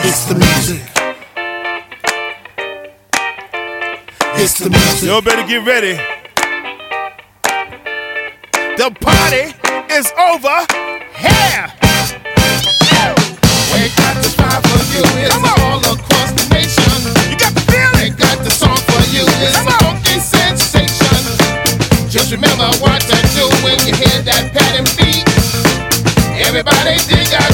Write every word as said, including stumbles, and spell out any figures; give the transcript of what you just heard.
It's the music. It's the music. Y'all better get ready. The party is over here. We got the spot for you. It's all across the nation. You got the feeling. We got the song for you. It's a funky sensation. Just remember what to do when you hear that pattern beat. Everybody dig out